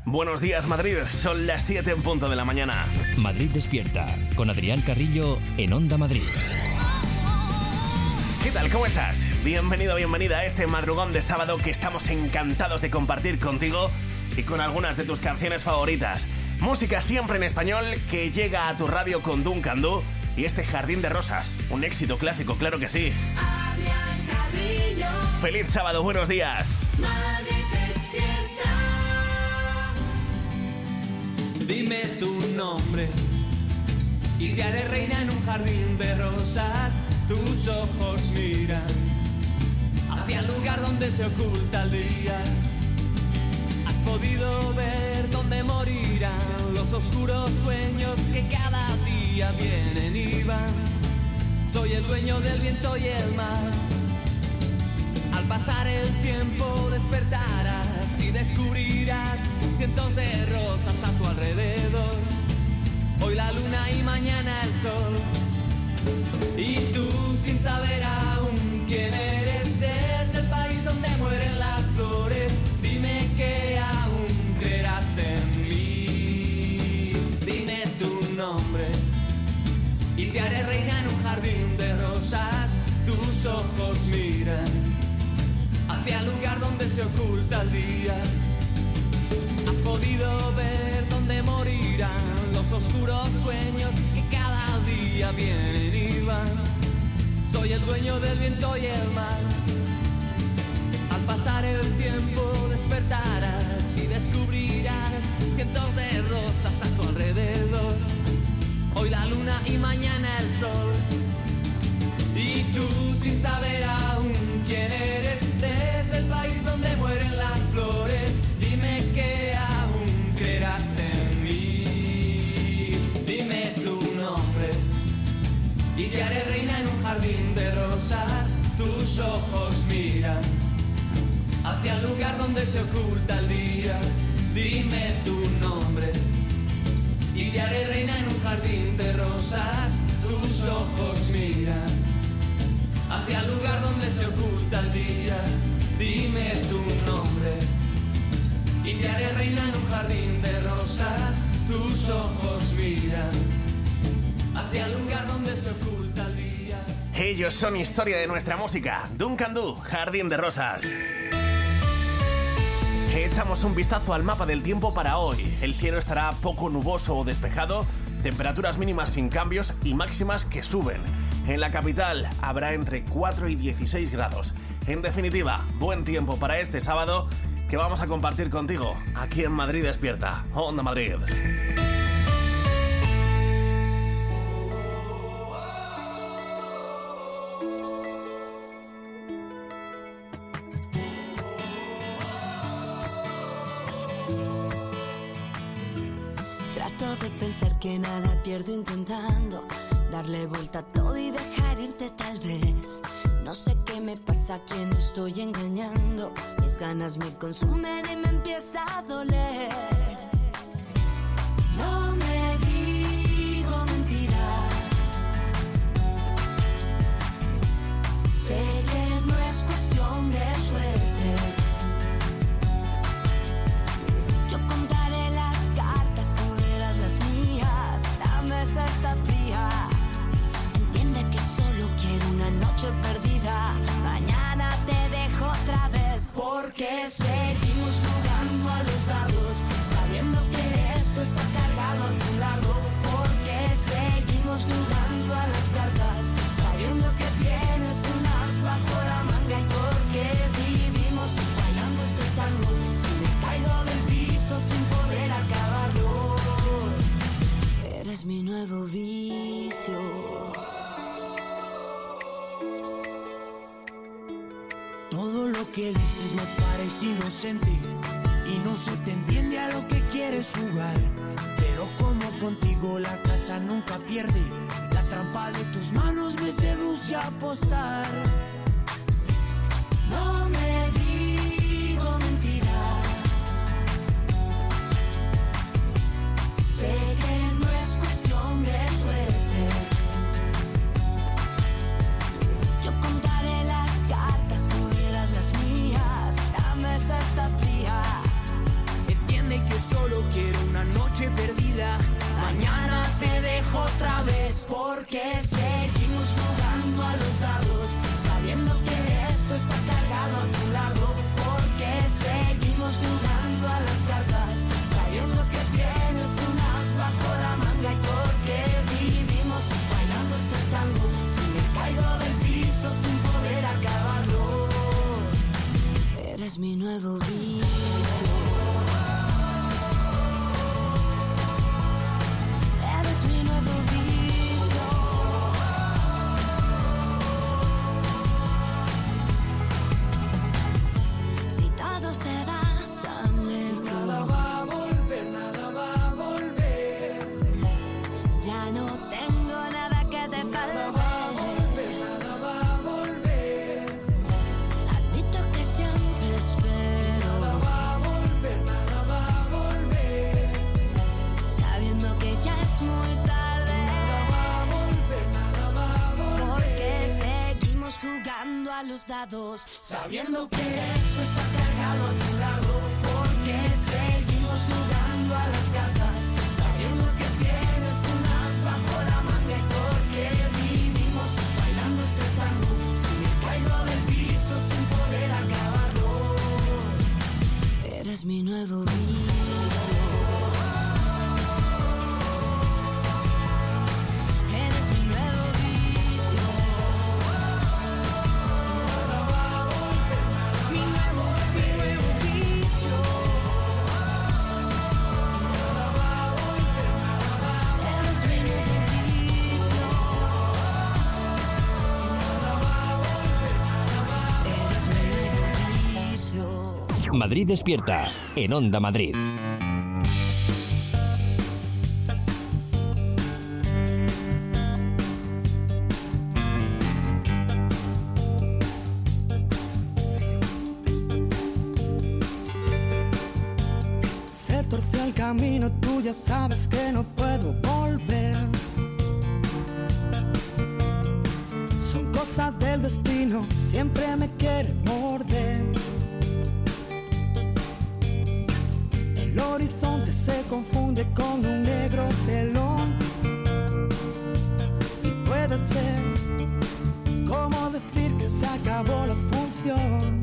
Buenos días, Madrid. Son las 7 en punto de la mañana. Madrid despierta, con Adrián Carrillo en Onda Madrid. ¿Qué tal? ¿Cómo estás? Bienvenido, bienvenida a este madrugón de sábado que estamos encantados de compartir contigo y con algunas de tus canciones favoritas. Música siempre en español que llega a tu radio con Duncan Du y este Jardín de Rosas. Un éxito clásico, claro que sí. Adrián Carrillo. ¡Feliz sábado! ¡Buenos días! Madrid despierta. Dime tu nombre y te haré reina en un jardín de rosas. Tus ojos miran hacia el lugar donde se oculta el día. Has podido ver dónde morirán los oscuros sueños que cada día vienen y van. Soy el dueño del viento y el mar. Al pasar el tiempo despertarás y descubrirás cientos de rosas a tu alrededor. Hoy la luna y mañana el sol. Y tú sin saber aún quién eres, desde el país donde mueren las flores, dime que aún creerás en mí. Dime tu nombre y te haré reina en un jardín de rosas. Tus ojos miran hacia el lugar donde se oculta el día. Has podido ver dónde morirán los oscuros sueños que cada día vienen y van. Soy el dueño del viento y el mar. Al pasar el tiempo despertarás y descubrirás cientos de rosas a tu alrededor. Hoy la luna y mañana el sol. Y tú sin saber aún quién eres, desde el país donde mueren las flores, dime que aún creerás en mí. Dime tu nombre y te haré reina en un jardín de rosas. Tus ojos miran hacia el lugar donde se oculta el día. Dime tu nombre y te haré reina en un jardín de rosas. Tus ojos miran hacia el lugar donde se oculta el día. Dime tu nombre y te haré reina en un jardín de rosas. Tus ojos miran hacia el lugar donde se oculta el día. Ellos son historia de nuestra música. Duncan Du, Jardín de Rosas. Echamos un vistazo al mapa del tiempo para hoy. El cielo estará poco nuboso o despejado, temperaturas mínimas sin cambios y máximas que suben. En la capital habrá entre 4 y 16 grados. En definitiva, buen tiempo para este sábado que vamos a compartir contigo aquí en Madrid Despierta, Onda Madrid. Trato de pensar que nada pierdo intentando darle vuelta a todo y dejar irte tal vez. No sé qué me pasa, a quién estoy engañando. Mis ganas me consumen y me empieza a doler. No me digo mentiras. Sé que no es cuestión de suerte. Yo contaré las cartas, tú verás las mías. La mesa está fría. Entiende que solo quiero una noche perdida. Mañana te dejo otra vez. Porque seguimos jugando a los dados, sabiendo que esto está cargado a tu lado. Porque seguimos jugando a las cartas, sabiendo que tienes un as bajo la manga. Y porque vivimos bailando este tango, si me caigo del piso sin poder acabarlo. Eres mi nuevo vicio. Todo lo que dices me parece inocente y no se te entiende a lo que quieres jugar. Pero como contigo la casa nunca pierde, la trampa de tus manos me seduce a apostar. No me digo mentiras. Sé que no es cuestión de suerte. Yo contaré las cartas, tú verás las mías. La mesa está fría. Entiende que solo quiero una noche perdida. Mañana te dejo otra vez porque seguimos jugando a los dados, sabiendo que esto está cargado a tu lado. Porque seguimos jugando a las cartas, sabiendo que tienes un as bajo la manga. Y porque vivimos bailando este tango, si me caigo del piso sin poder acabarlo. Eres mi nuevo vicio. Se va tan lejos. Nada va a volver, nada va a volver. Ya no tengo nada que te falte. Nada va a volver, nada va a volver. Admito que siempre espero. Nada va a volver, nada va a volver. Sabiendo que ya es muy tarde. Nada va a volver, nada va a volver. Porque seguimos jugando a los dados, sabiendo que esto está cargado a tu lado. Porque seguimos jugando a las cartas, sabiendo que tienes un as bajo la manga. Y porque vivimos bailando este tango, si me caigo del piso sin poder acabarlo. eres mi nuevo vicio. Madrid Despierta, en Onda Madrid. Se torció el camino, tú ya sabes que no puedo volver. Son cosas del destino, siempre me quiere morder. El horizonte se confunde con un negro telón. Y puede ser como decir que se acabó la función.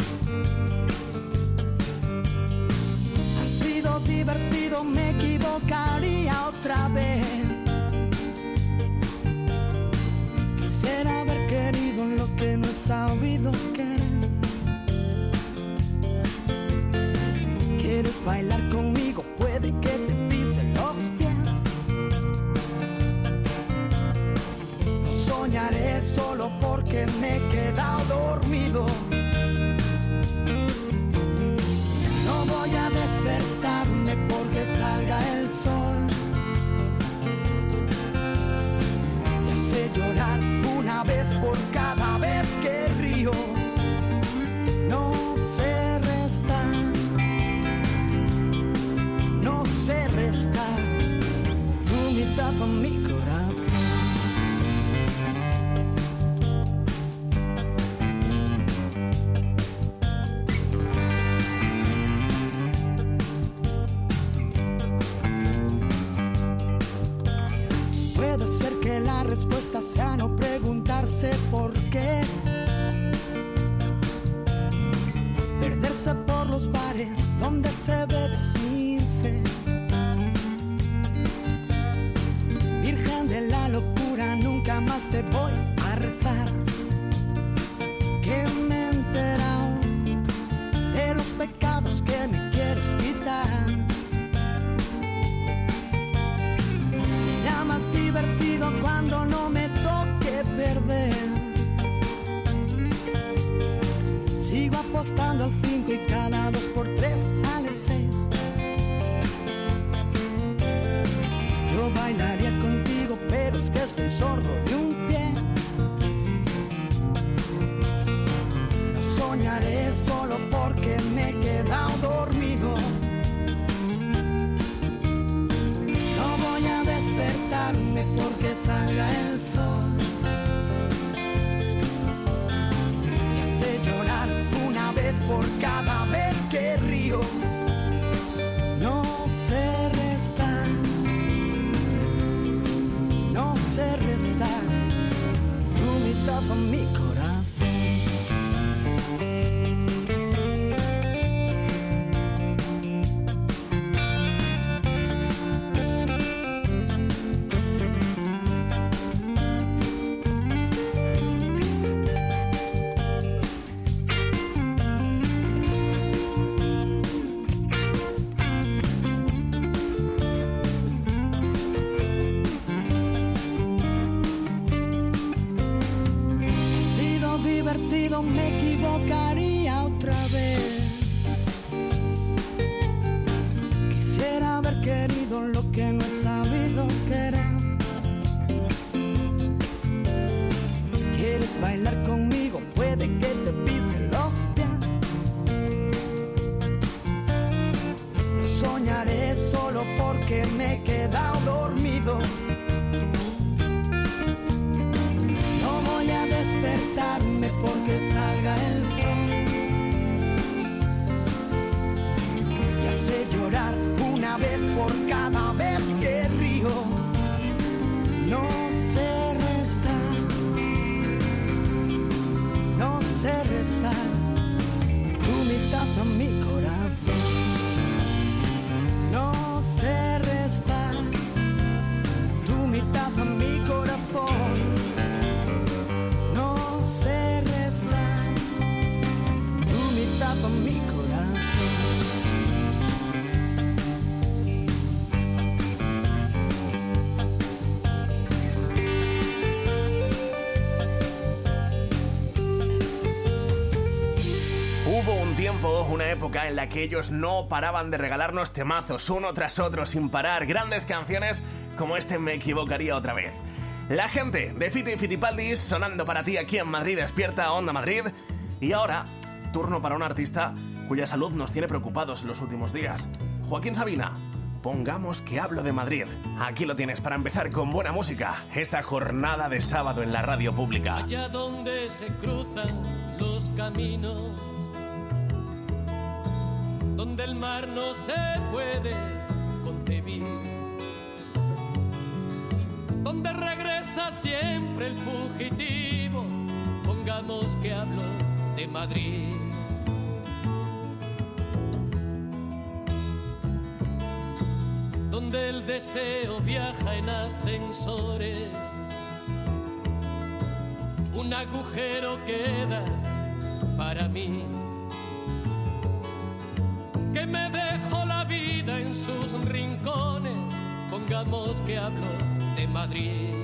Ha sido divertido, me equivocaría otra vez. Quisiera haber querido lo que no he sabido querer. ¿Quieres bailar conmigo? Puede que te pisen los pies. No soñaré solo porque me he quedado dormido. No voy a despertarme porque salga el sol. Ya sé llorar una vez por cada vez que río. No sé restar. No sé restar tu mitad con mi corazón. Puede ser que la respuesta sea no preguntarse por qué. Perderse por los bares donde se bebe sin sed. Virgen de la locura, nunca más te voy a rezar. Que me he enterado de los pecados que me quieres quitar. Será más divertido cuando no me toque perder. Sigo apostando al 5 y cada 2 por 3 sale 6. Yo bailaría contigo, pero es que estoy sordo de un pie. No soñaré solo porque me he quedado dormido. No voy a despertarme porque salga el sol. Ya sé llorar una vez por cada vez que río. No sé solo porque me he quedado dormido. No voy a despertarme porque salga el sol. Ya sé llorar una vez por cada vez que río. No sé restar, no sé restar tu mitad a mi corazón. No sé restar tu mitad a mi corazón. No sé restar tu mitad a mi corazón. Hubo un tiempo, una época en la que ellos no paraban de regalarnos temazos uno tras otro sin parar, grandes canciones como este Me equivocaría otra vez. La gente de Fito y Fitipaldis sonando para ti aquí en Madrid Despierta, Onda Madrid. Y ahora, turno para un artista cuya salud nos tiene preocupados en los últimos días. Joaquín Sabina, pongamos que hablo de Madrid. Aquí lo tienes para empezar con buena música esta jornada de sábado en la radio pública. Allá donde se cruzan los caminos, donde el mar no se puede concebir, donde regresa siempre el fugitivo, pongamos que hablo de Madrid. Donde el deseo viaja en ascensores, un agujero queda para mí, que me dejó la vida en sus rincones, pongamos que hablo de Madrid.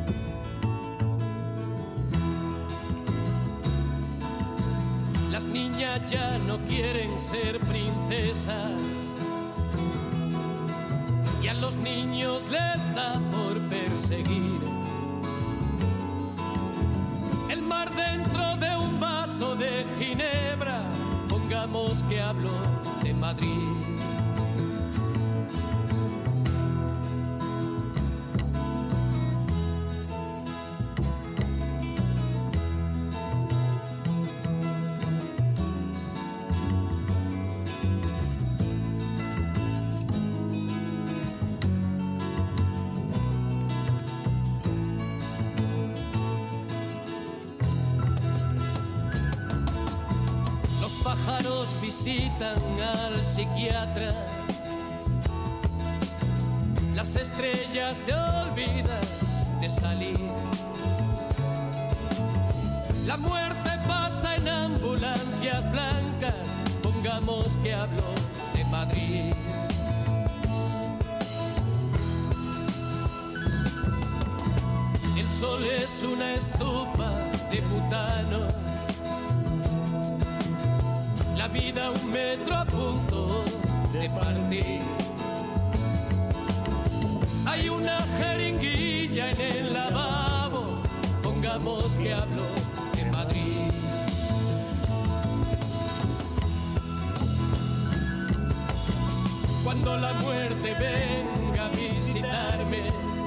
Las niñas ya no quieren ser princesas y a los niños les da por perseguir el mar dentro de un vaso de ginebra, pongamos que hablo de Madrid. Los pájaros visitan al psiquiatra, las estrellas se olvidan de salir, la muerte pasa en ambulancias blancas, pongamos que hablo de Madrid. El sol es una estufa de butano, la vida un metro a punto de partir. Hay una jeringuilla en el lavabo, pongamos que hablo de Madrid. Cuando la muerte venga a visitarme,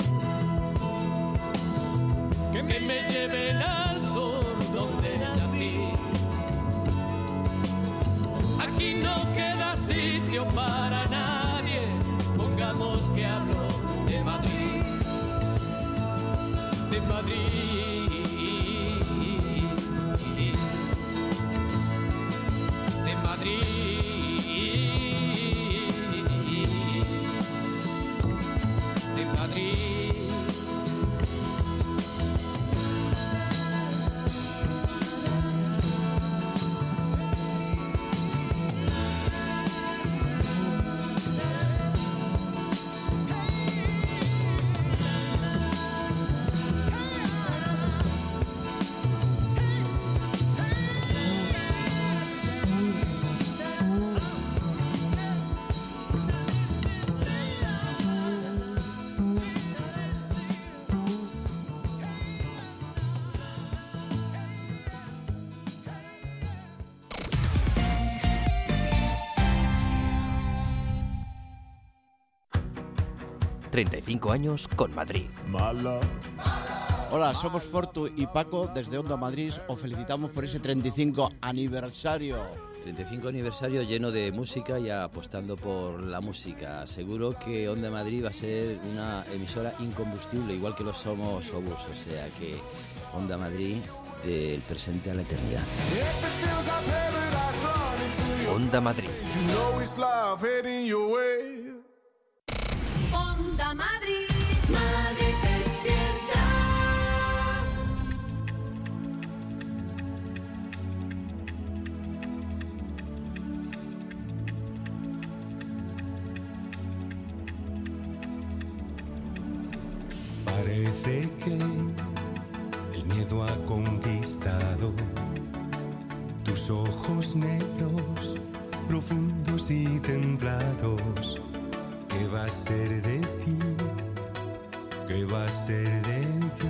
que me lleven al sur donde nací. Aquí no queda sitio para nadie, pongamos que hablo de Madrid, de Madrid, de Madrid, de Madrid. 35 años con Madrid. Hola, somos Fortu y Paco desde Onda Madrid. Os felicitamos por ese 35 aniversario. 35 aniversario lleno de música y apostando por la música. Seguro que Onda Madrid va a ser una emisora incombustible, igual que lo somos Obús. O sea que Onda Madrid del presente a la eternidad. Onda Madrid. Onda Madrid, Madrid despierta. Parece que el miedo ha conquistado tus ojos negros, profundos y templados. ¿Qué va a ser de ti? ¿Qué va a ser de ti?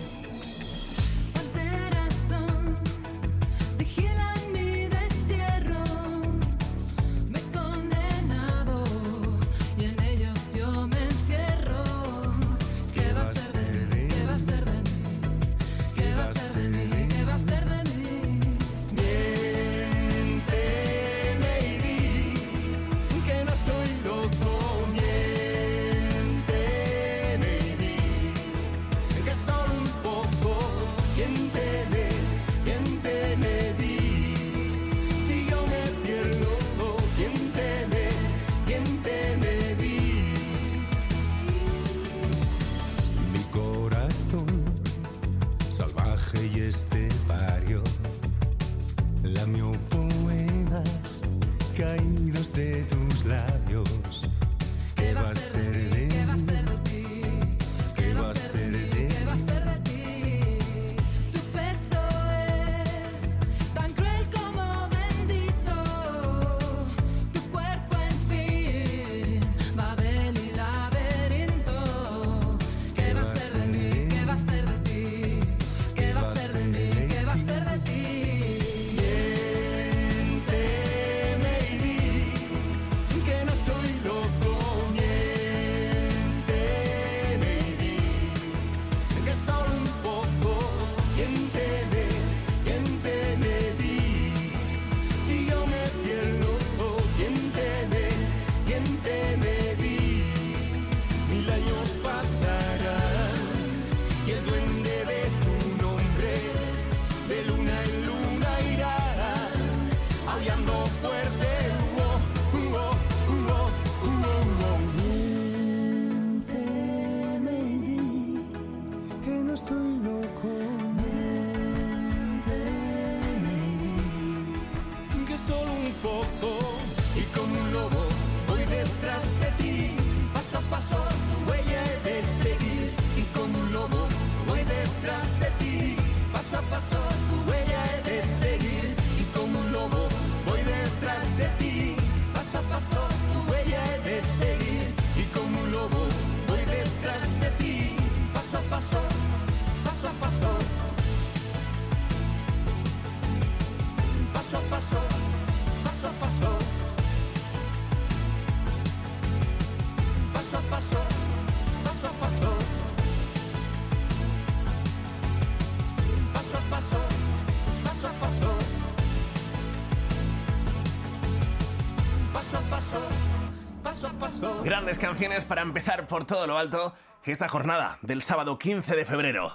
Grandes canciones para empezar por todo lo alto esta jornada del sábado 15 de febrero.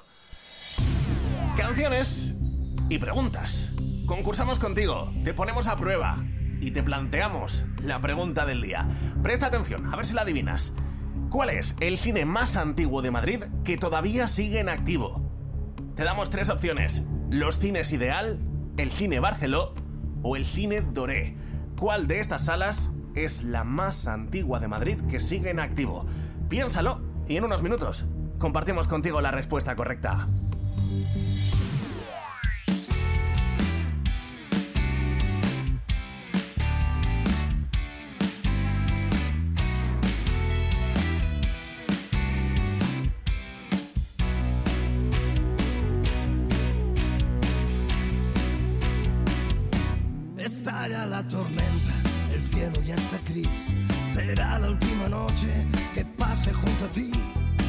Canciones y preguntas. Concursamos contigo, te ponemos a prueba y te planteamos la pregunta del día. Presta atención, a ver si la adivinas. ¿Cuál es el cine más antiguo de Madrid que todavía sigue en activo? Te damos 3 opciones: los cines Ideal, el cine Barceló o el cine Doré. ¿Cuál de estas salas es la más antigua de Madrid que sigue en activo? Piénsalo y en unos minutos compartimos contigo la respuesta correcta. Estalla la tormenta, el cielo ya está gris. será la última noche que pase junto a ti.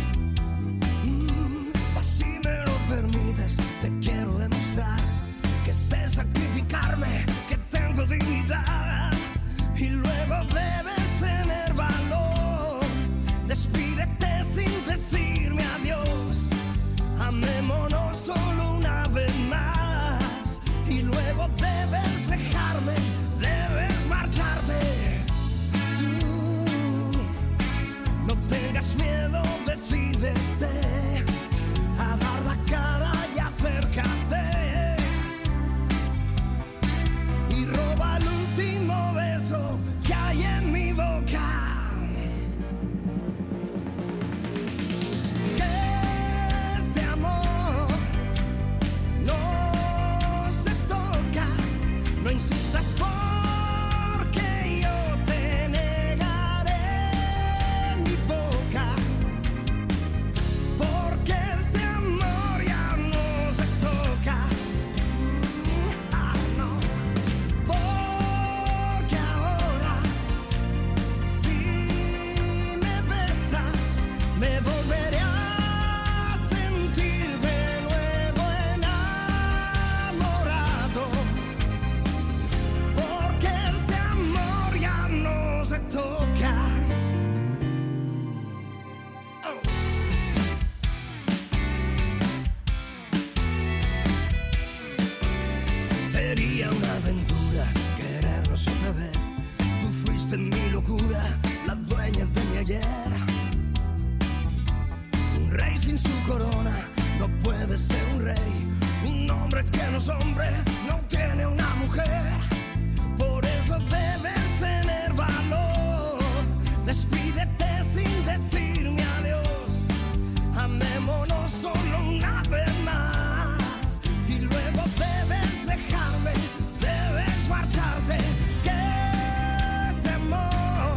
Si me lo permites, te quiero demostrar que sé sacrificarme, que tengo dignidad. Y luego debes tener valor. Despídete sin decirme adiós. Amémonos solo una vez más. Y luego debes dejarme, debes marcharte. Tú no tengas miedo, decídete a dar la cara y acércate. Y roba el último beso que hay en mi boca. No insistas porque yo te negaré mi boca, porque este amor ya no se toca. No, porque ahora si me besas me volveré a sentir de nuevo enamorado. Se toca. Sería una aventura querernos otra vez. Tú fuiste mi locura, la dueña de mi ayer. Un rey sin su corona no puede ser un rey. Un hombre que no es hombre no tiene una mujer. Por eso debes tener valor. Despídete sin decirme adiós. Amémonos solo una vez más. Y luego debes dejarme, debes marcharte. Que este amor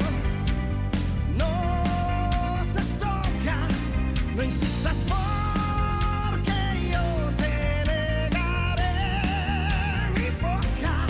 no se toca. No insistas porque yo te negaré mi boca.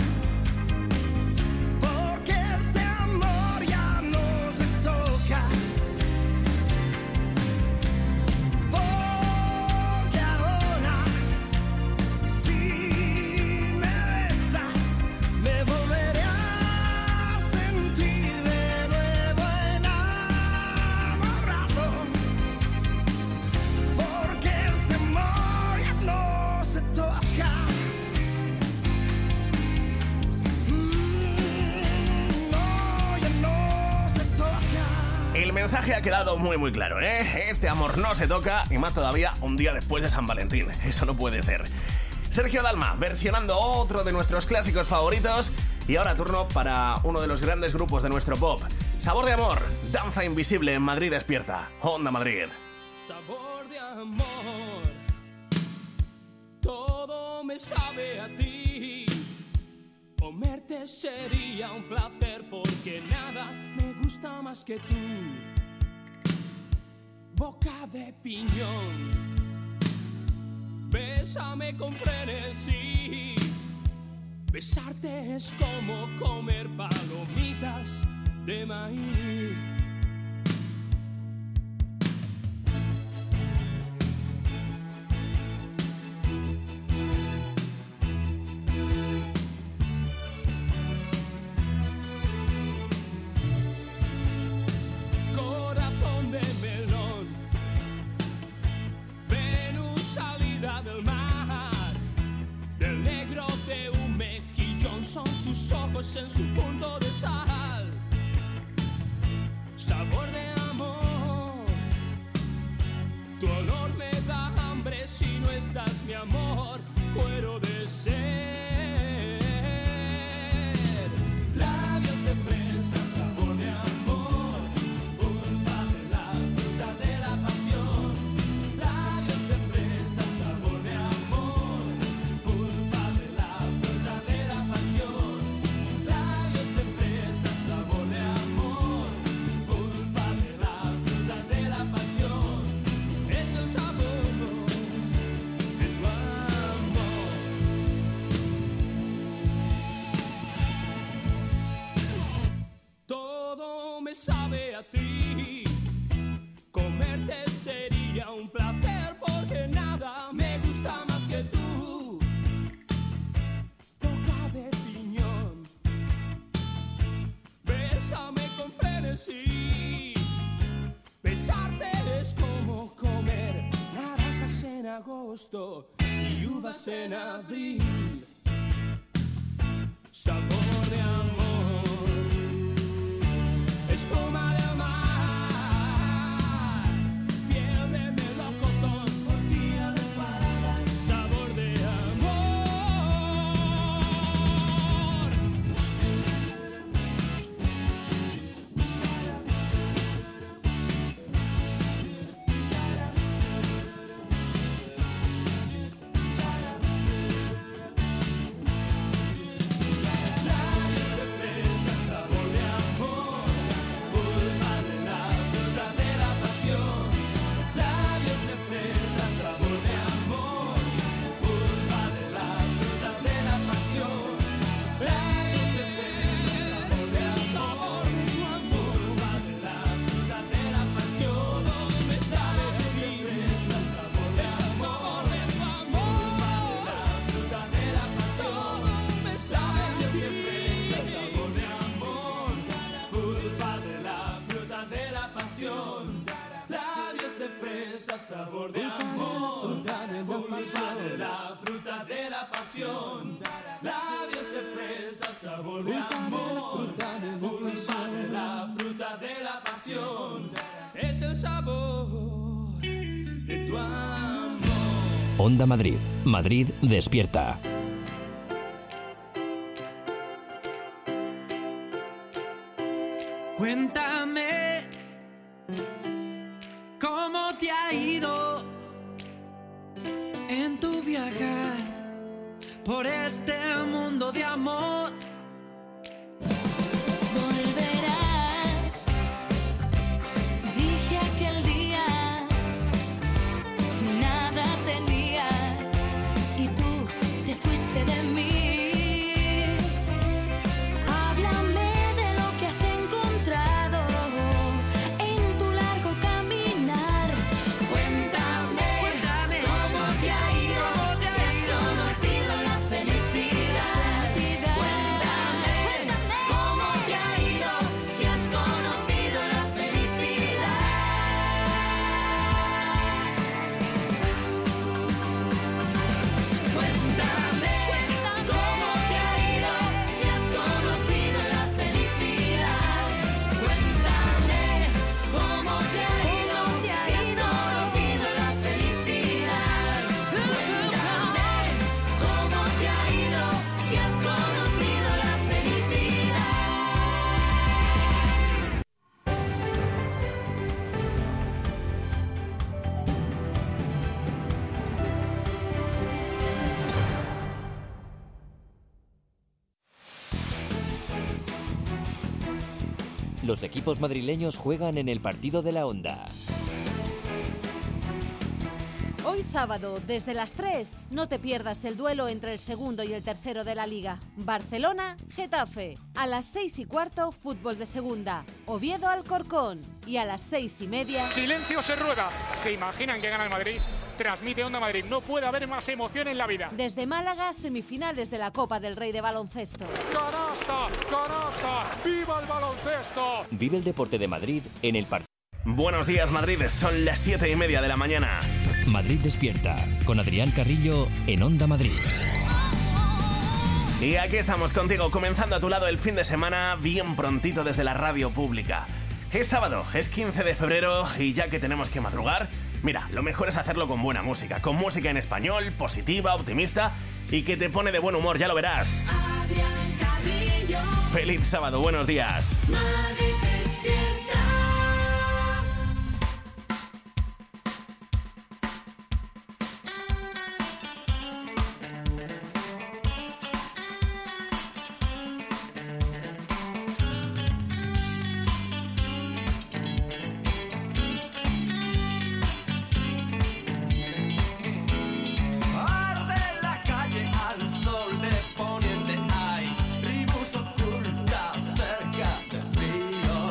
El mensaje ha quedado muy claro, ¿eh? Este amor no se toca, y más todavía un día después de San Valentín. Eso no puede ser. Sergio Dalma, versionando otro de nuestros clásicos favoritos. Y ahora turno para uno de los grandes grupos de nuestro pop. Sabor de amor, danza invisible en Madrid despierta. Onda Madrid. Sabor de amor, todo me sabe a ti. Comerte sería un placer porque nada me gusta más que tú. Boca de piñón, bésame con frenesí. Besarte es como comer palomitas de maíz. Son tus ojos en su punto de sal. Sabor de amor, tu olor me da hambre. Si no estás, mi amor, muero de sed. Labios de fresa, sabor de amor, pulpa de la fruta de la pasión. Labios de fresa, sabor de amor, pulpa de la fruta de la pasión. Labios de fresa, sabor de amor, pulpa de la fruta de la pasión. Es el sabor de tu amor. agosto y uvas en abril. Sabor de amor, espuma de mar, piel de melocotón, orgía de parada, sabor de amor. Sabor de amor, pulpa de la fruta de la pasión, labios de fresa, sabor de amor, pulpa de la fruta de la pasión, es el sabor de tu amor. Onda Madrid. Madrid despierta. Cuéntame cómo te ha ido en tu viajar por este mundo de amor. Volverás, dije aquel día, nada tenía y tú te fuiste de mí. Háblame de lo que has encontrado en tu largo caminar. Cuéntame cómo te ha ido, si has conocido la felicidad. Cuéntame cómo te ha ido, si has conocido la felicidad. Cuéntame cómo te ha ido, si has conocido la felicidad. Cuéntame cómo te ha ido, si has conocido la felicidad. Cuéntame cómo te ha ido, si has conocido la felicidad. Los equipos madrileños juegan en el partido de la Onda. Hoy sábado, desde las 3, no te pierdas el duelo entre el segundo y el tercero de la Liga. Barcelona-Getafe. A las 6:15, fútbol de segunda. Oviedo-Alcorcón. Y a las 6:30... Silencio, se rueda. ¿Se imaginan que gana el Madrid? Transmite Onda Madrid. No puede haber más emoción en la vida. Desde Málaga, semifinales de la Copa del Rey de baloncesto. ¡Canasta! ¡Canasta! ¡Viva el baloncesto! Vive el deporte de Madrid en el partido. Buenos días, Madrid. Son las 7:30 de la mañana. Madrid despierta. Con Adrián Carrillo en Onda Madrid. Y aquí estamos contigo, comenzando a tu lado el fin de semana, bien prontito desde la radio pública. Es sábado, es 15 de febrero y ya que tenemos que madrugar, mira, lo mejor es hacerlo con buena música, con música en español, positiva, optimista y que te pone de buen humor, ya lo verás. Adrián Carrillo. Feliz sábado, buenos días. Madrid despierta. Arde la calle al sol de poniente, hay tribus ocultas cerca del río.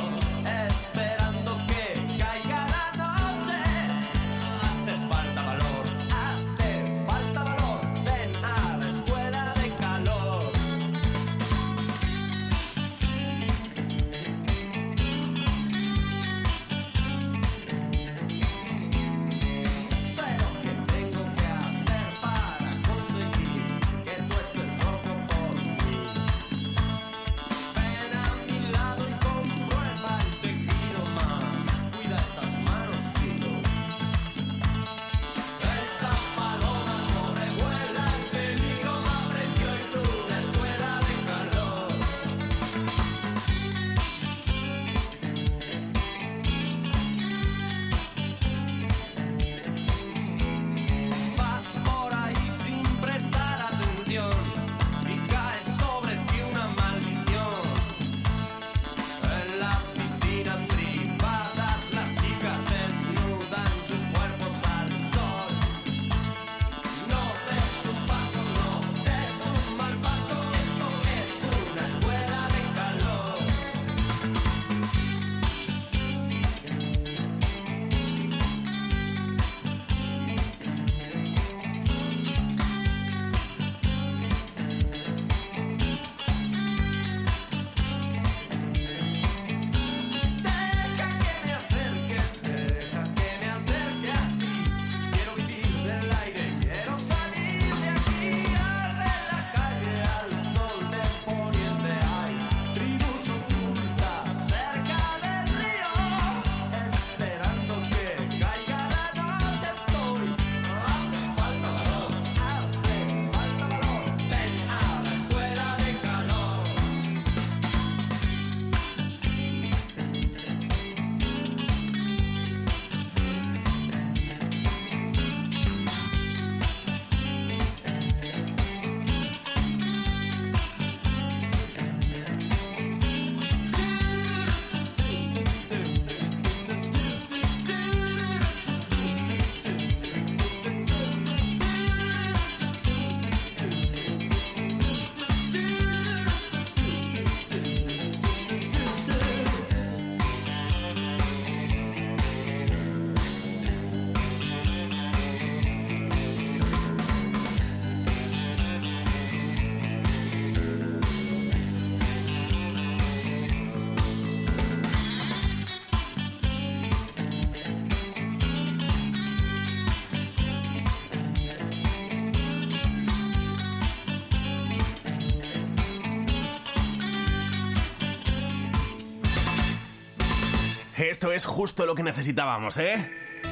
Esto es justo lo que necesitábamos, ¿eh?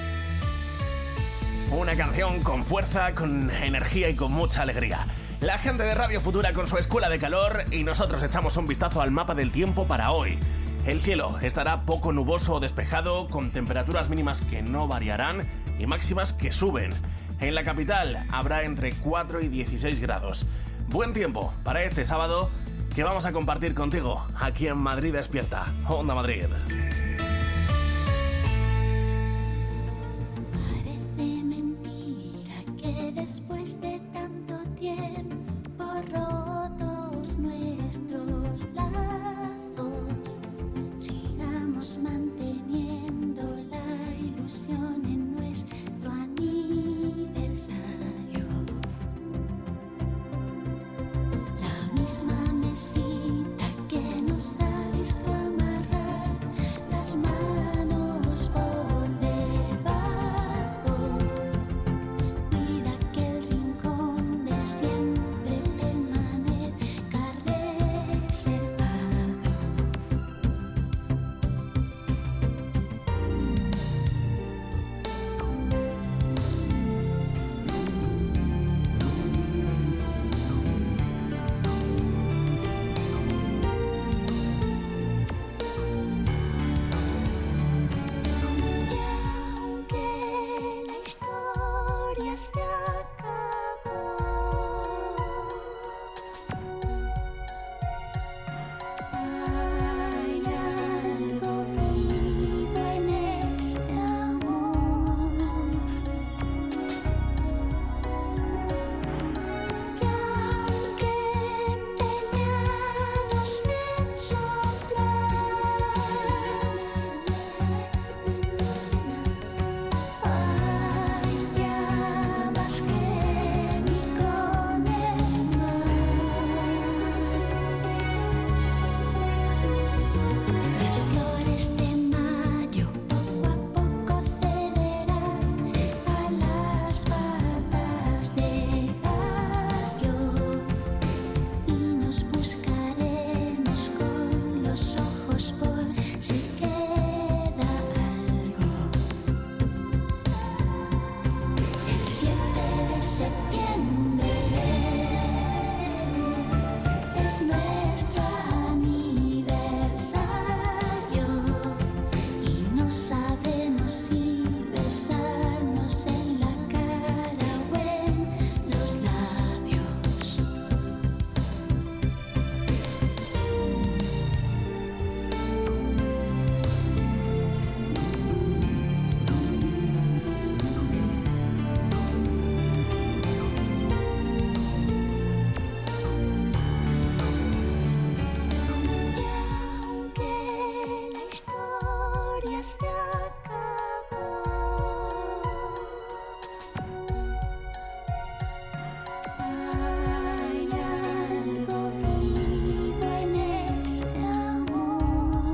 Una canción con fuerza, con energía y con mucha alegría. La gente de Radio Futura con su escuela de calor y nosotros echamos un vistazo al mapa del tiempo para hoy. El cielo estará poco nuboso o despejado, con temperaturas mínimas que no variarán y máximas que suben. En la capital habrá entre 4 y 16 grados. Buen tiempo para este sábado que vamos a compartir contigo aquí en Madrid Despierta, Onda Madrid. Parece mentira que después de tanto tiempo rotos nuestros lazos, sigamos manteniendo la ilusión en nuestro aniversario. La misma mesita que nos ha visto amarrar las manos por debajo, cuida que el rincón de siempre permanezca reservado. Aunque la historia se acabó, hay algo vivo en este amor, que aunque empeñados en soplar, hay llamas que ni con el mar. Las flores de mayo poco a poco cederán a las patas de gallo y nos buscaremos con los ojos por si queda algo. El 7 de septiembre es nuestro aniversario y no sabemos si besarnos en la cara o en los labios. Aunque la historia se acabó, hay algo vivo en este amor,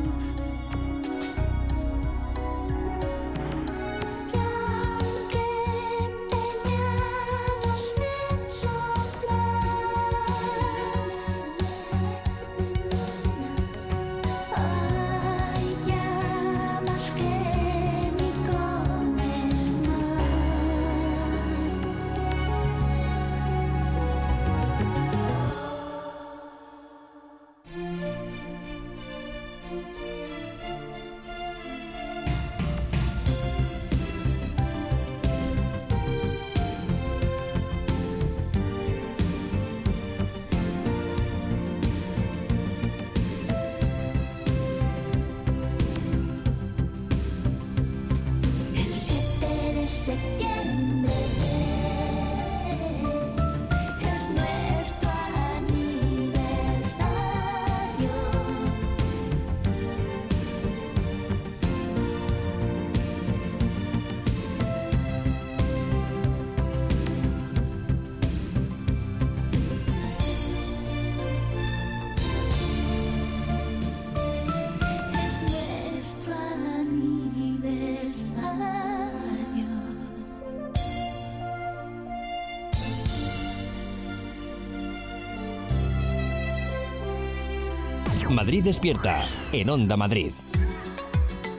que aunque empeñados en soplar, hay llamas que ni con el mar. El 7 de septiembre es nuestro aniversario. Es nuestro aniversario. Madrid Despierta, en Onda Madrid.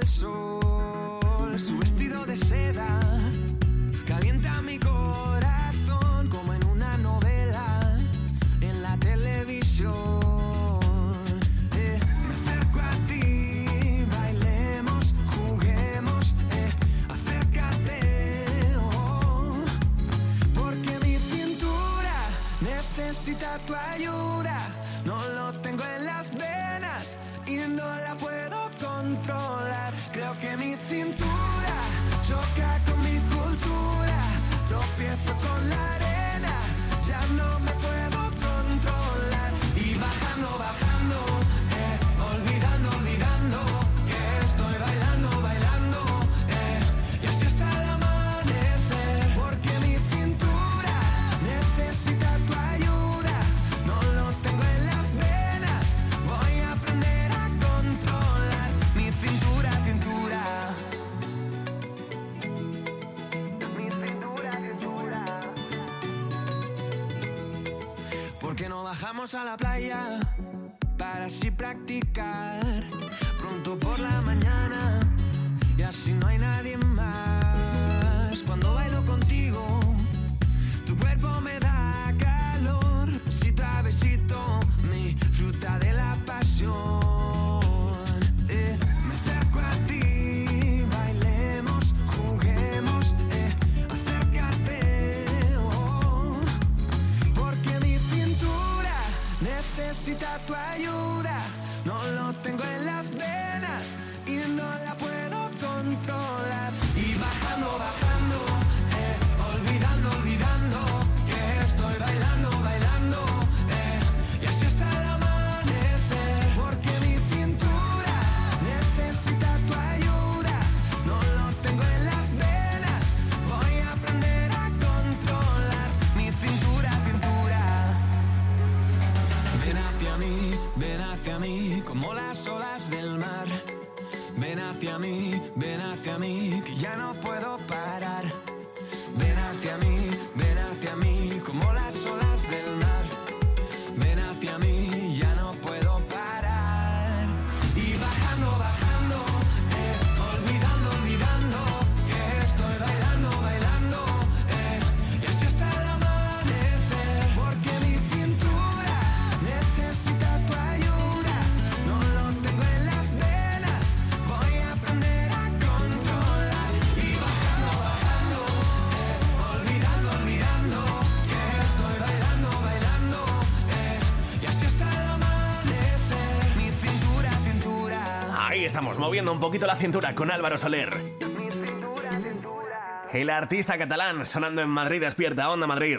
del sol, su vestido de seda calienta mi corazón como en una novela en la televisión. Me acerco a ti, bailemos, juguemos, acércate, porque mi cintura necesita tu ayuda. No lo tengo en las venas y no la puedo controlar. Creo que mi cintura choca con mi cultura. Tropiezo con la arena, ya no me puedo controlar. Y bajando, bajando, olvidando, olvidando que estoy bailando, bailando, y así hasta el amanecer. Porque mi cintura necesita tu ayuda. No lo tengo en las venas, voy a aprender a controlar mi cintura, cintura. Mi cintura, cintura. ¿Por qué no bajamos a la playa para así practicar pronto por la mañana y así no hay nadie más? Cuando bailo contigo, tu cuerpo me da calor, besito a besito, mi fruta de la pasión. Me acerco a ti, bailemos, juguemos, acércate, porque mi cintura necesita tu ayuda. No lo tengo en las venas y no la puedo controlar. Y bajando, bajando, olvidando, olvidando que estoy bailando, bailando, y así hasta el amanecer. Porque mi cintura necesita tu ayuda. No lo tengo en las venas, voy a aprender a controlar mi cintura, cintura. Ven hacia mí, como las olas del mar. Ven hacia mí, que ya no puedo parar. Ven hacia mí, como las olas del mar. Ven hacia mí, ya no puedo parar. Y bajando, bajando, olvidando, olvidando que estoy bailando, bailando, y así hasta el amanecer. Porque mi cintura necesita tu ayuda. No lo tengo en las venas, voy a aprender a controlar. Y bajando, bajando, olvidando, olvidando que estoy bailando, bailando, y así hasta el amanecer. Mi cintura, cintura. Ahí estamos, moviendo un poquito la cintura con Álvaro Soler. El artista catalán sonando en Madrid Despierta, Onda Madrid.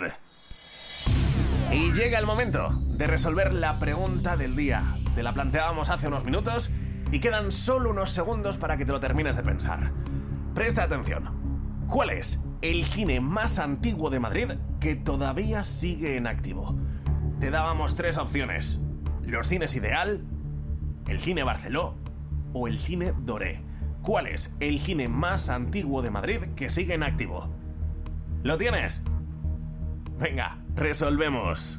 Y llega el momento de resolver la pregunta del día. Te la planteábamos hace unos minutos y quedan solo unos segundos para que te lo termines de pensar. Presta atención. ¿Cuál es el cine más antiguo de Madrid que todavía sigue en activo? Te dábamos 3 opciones: los cines Ideal, el cine Barceló o el cine Doré. ¿Cuál es el cine más antiguo de Madrid que sigue en activo? ¿Lo tienes? Venga, resolvemos.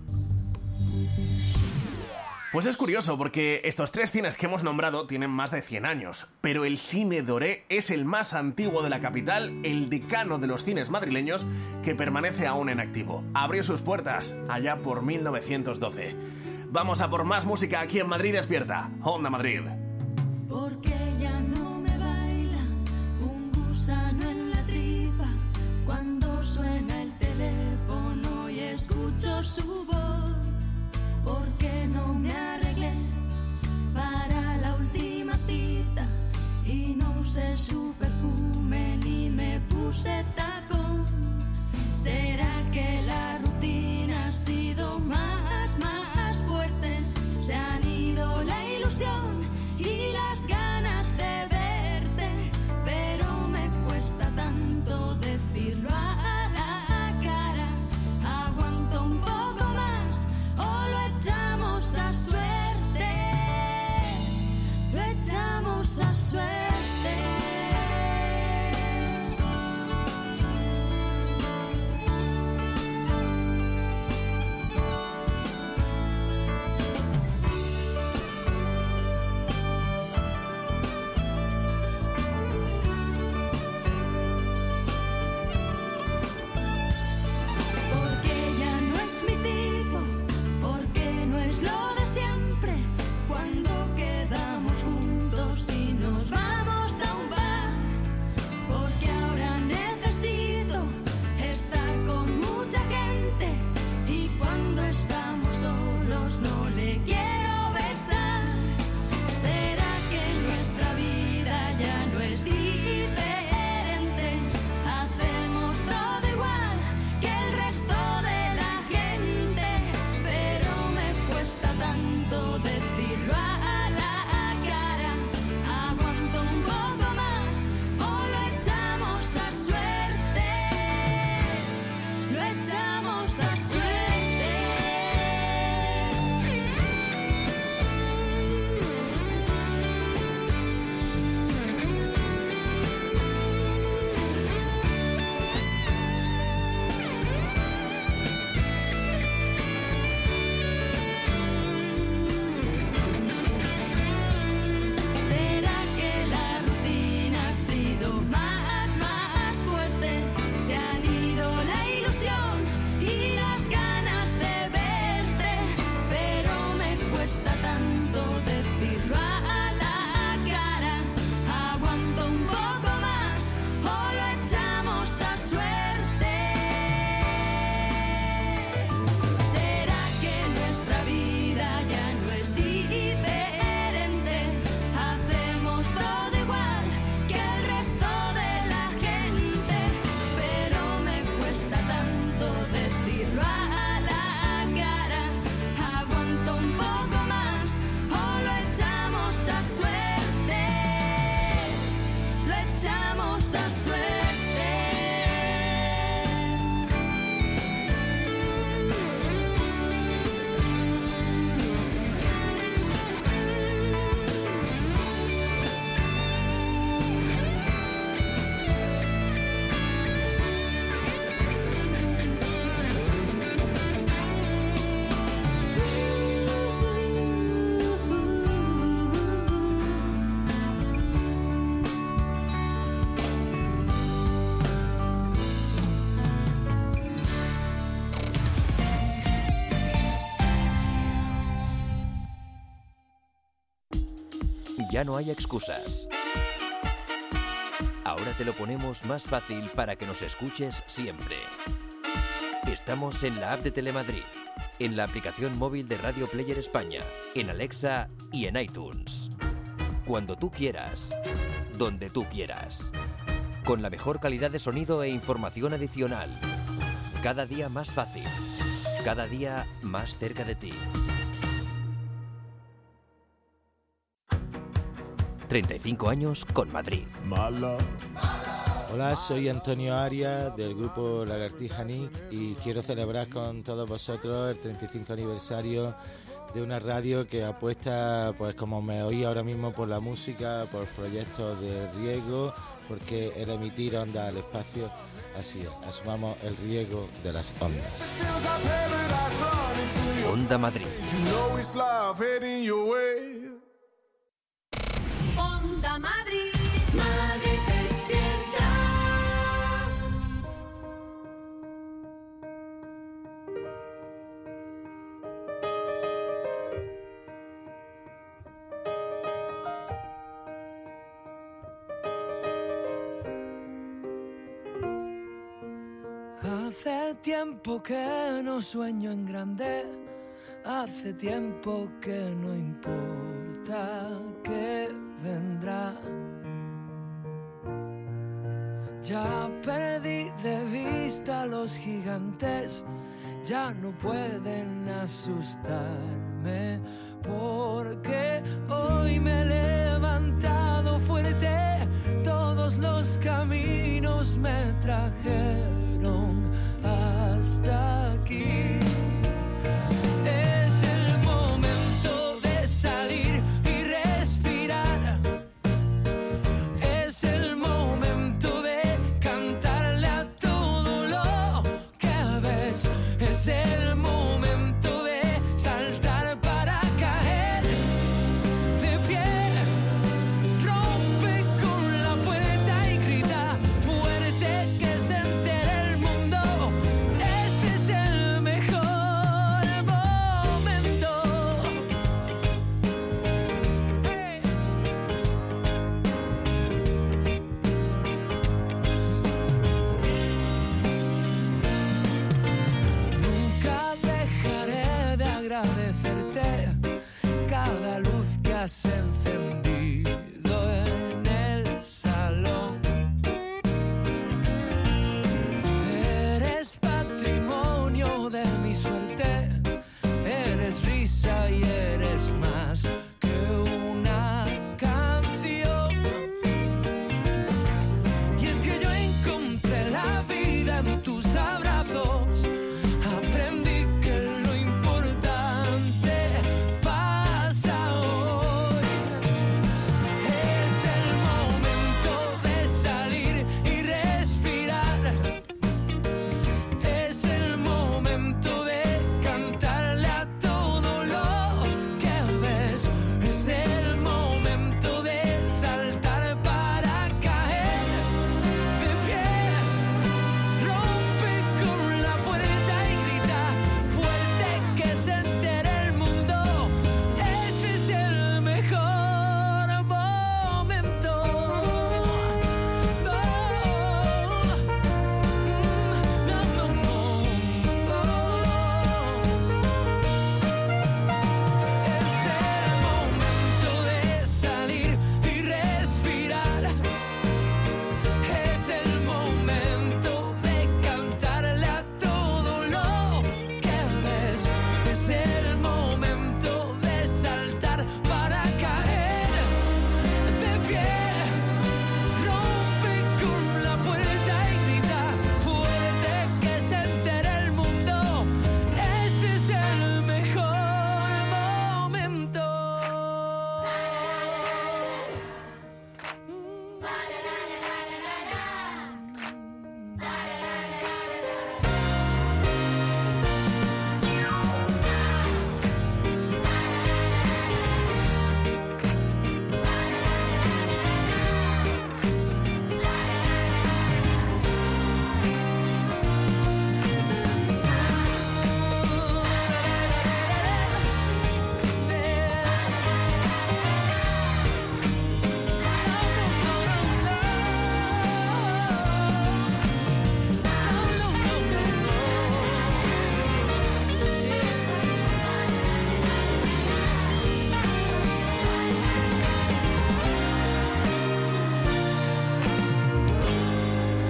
Pues es curioso porque estos 3 cines que hemos nombrado tienen más de 100 años, pero el cine Doré es el más antiguo de la capital, el decano de los cines madrileños que permanece aún en activo. Abrió sus puertas allá por 1912. Vamos a por más música aquí en Madrid Despierta, Onda Madrid. Porque ya no me baila un gusano en la tripa cuando suena el teléfono y escucho su voz. Porque no me arreglé para la última cita y no usé su perfume ni me puse tacón. ¿Será que la rutina ha sido más fuerte? Se han ido la ilusión y las ganas de verte, pero me cuesta tanto decirlo a la cara. Aguanto un poco más o lo echamos a suerte, lo echamos a suerte. mucha suerte. Ya no hay excusas. Ahora te lo ponemos más fácil para que nos escuches siempre. Estamos en la app de Telemadrid, en la aplicación móvil de Radio Player España, en Alexa y en iTunes. Cuando tú quieras, donde tú quieras. Con la mejor calidad de sonido e información adicional. Cada día más fácil. Cada día más cerca de ti. 35 años con Madrid. Hola, soy Antonio Arias del grupo Lagartija Nick y quiero celebrar con todos vosotros el 35 aniversario de una radio que apuesta, pues como me oí ahora mismo, por la música, por proyectos de riego, porque el emitir ondas al espacio, así es, asumamos el riego de las ondas. Onda Madrid. Onda Madrid, Madrid despierta. Hace tiempo que no sueño en grande, hace tiempo que no importa que vendrá. Ya perdí de vista a los gigantes, ya no pueden asustarme, porque hoy me he levantado fuerte, todos los caminos me trajeron hasta aquí. Es el momento de salir y respirar. Es el momento de cantarle a todo lo que ves. Es el momento de saltar para caer de pie. Rompe con la puerta y grita fuerte que se entere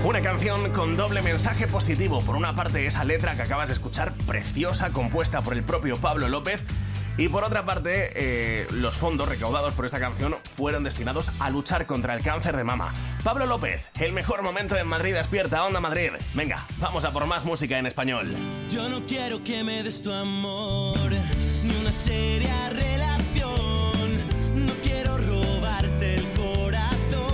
Una canción con doble mensaje positivo. Por una parte, esa letra que acabas de escuchar, preciosa, compuesta por el propio Pablo López. Y por otra parte, los fondos recaudados por esta canción fueron destinados a luchar contra el cáncer de mama. Pablo López, el mejor momento en Madrid Despierta, Onda Madrid. Venga, vamos a por más música en español. Yo no quiero que me des tu amor, ni una seria relación. No quiero robarte el corazón.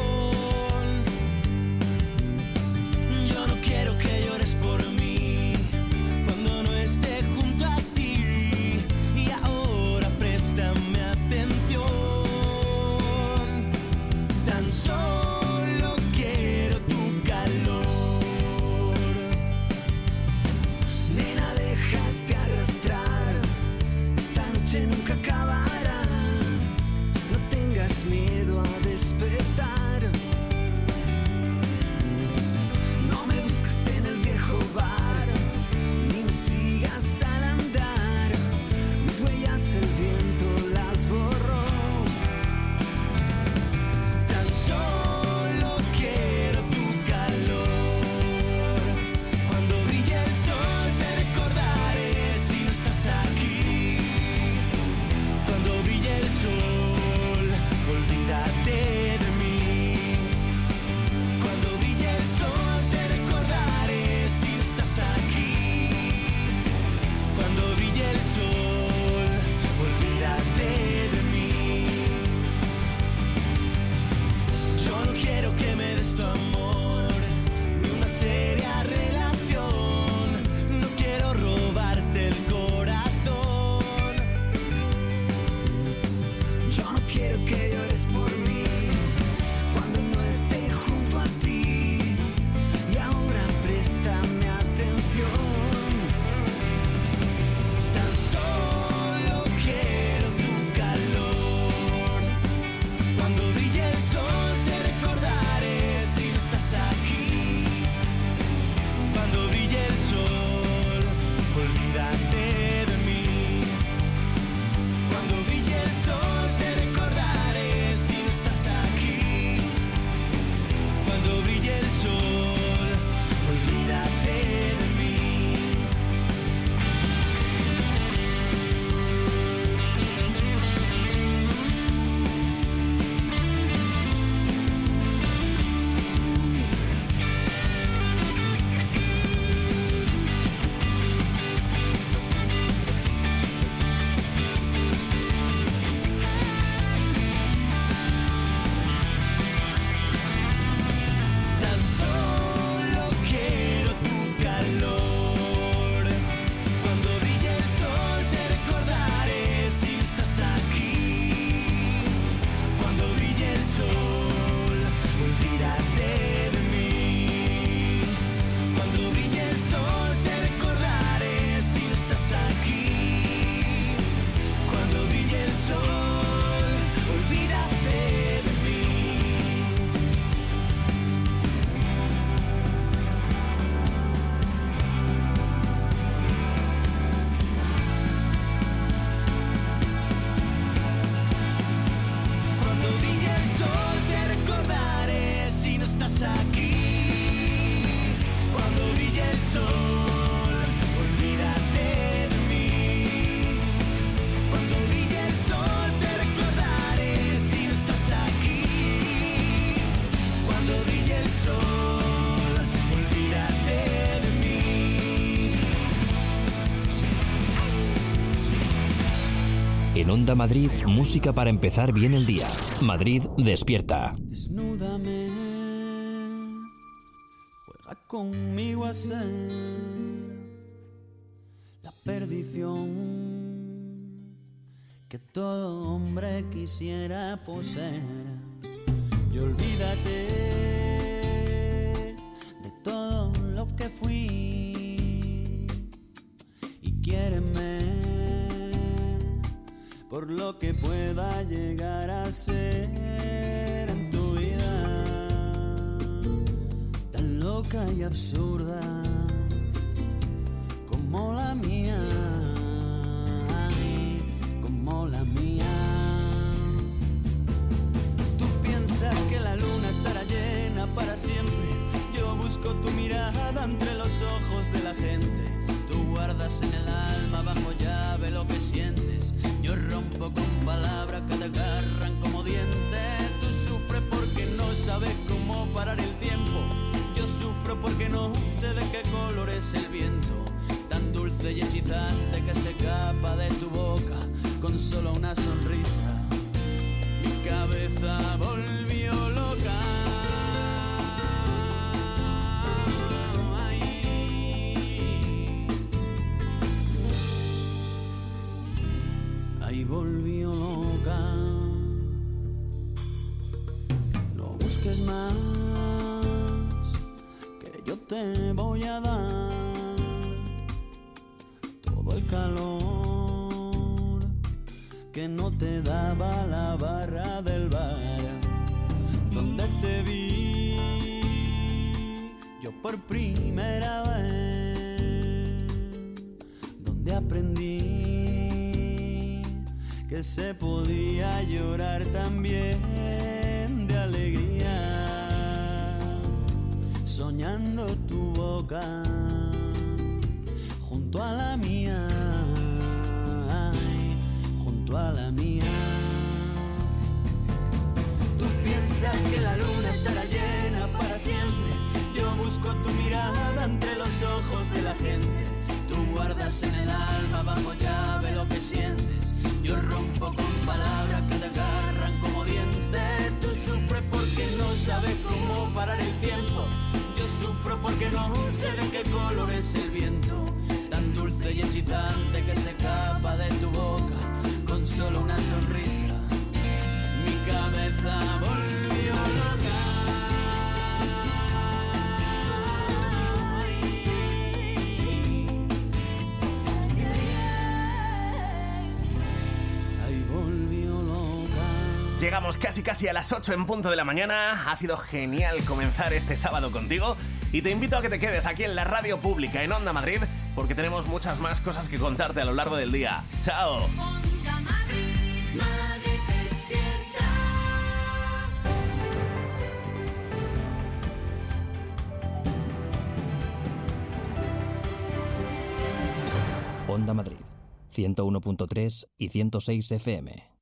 Yo no quiero que llores por mí cuando no esté junto a ti. Y ahora préstame atención. Tan solo quiero tu calor. Nena, déjate arrastrar. Esta noche nunca acabará. No tengas miedo a despertar. No me busques en el viejo bar, ni me sigas al andar. Mis huellas el viento las borró. Tan solo quiero tu calor. Cuando brille el sol te recordaré si no estás aquí. Cuando brille el sol, olvídate de mí. Cuando brille el sol te recordaré si no estás aquí. Cuando brille el sol, olvídate de mí. Yo no quiero que me des tu amor, ni una seria relación. No quiero robarte el corazón. Yo no quiero que llores por mí cuando no esté junto a ti. Y ahora préstame atención. Tan solo quiero tu calor. Cuando brille el sol te recordaré si no estás aquí. Cuando brille el sol, olvídate de mí. Cuando brille el sol te recordaré si no estás aquí. Cuando brille el sol, olvídate de mí. Tan solo quiero tu calor. Cuando brille el sol te recordaré si no estás aquí. Cuando brille el sol, olvídate de mí. Cuando brille el sol te recordaré si no estás aquí. Cuando brille el sol, olvídate de mí. Cuando brille el sol te recordaré si no estás aquí. Cuando brille el sol, olvídate de mí. Cuando brille el sol te recordaré si no estás aquí. Cuando brille el sol, olvídate de mí. En Onda Madrid, música para empezar bien el día. Madrid Despierta. Desnúdame, juega conmigo a ser la perdición que todo hombre quisiera poseer. Y olvídate de todo lo que fui y quiéreme por lo que pueda llegar a ser en tu vida, tan loca y absurda como la mía, ay, como la mía. Tú piensas que la luna estará llena para siempre, yo busco guardas en el alma bajo llave lo que sientes. Yo rompo con palabras que te agarran como dientes. Tú sufres porque no sabes cómo parar el tiempo. Yo sufro porque no sé de qué color es el viento, tan dulce y hechizante que se escapa de tu boca con solo una sonrisa. Mi cabeza volvió loca. Ahí volvió loca. No busques más, que yo te voy a dar todo el calor que no te daba la barra del bar donde te vi yo por primera vez, donde aprendí que se podía llorar también de alegría, soñando tu boca junto a la mía, ay, junto a la mía. Tú piensas que la luna estará llena para siempre. Yo busco tu mirada entre los ojos de la gente. Tú guardas en el alma bajo llave lo que sientes. Yo rompo con palabras que te agarran como dientes. Tú sufres porque no sabes cómo parar el tiempo. Yo sufro porque no sé de qué color es el viento, tan dulce y hechizante que se escapa de tu boca con solo una sonrisa. Mi cabeza volvió loca. Ahí volvió loca. Llegamos casi a las 8 en punto de la mañana. Ha sido genial comenzar este sábado contigo y te invito a que te quedes aquí en la radio pública en Onda Madrid, porque tenemos muchas más cosas que contarte a lo largo del día. ¡Chao! Onda Madrid, Madrid despierta. Onda Madrid, 101.3 y 106 FM.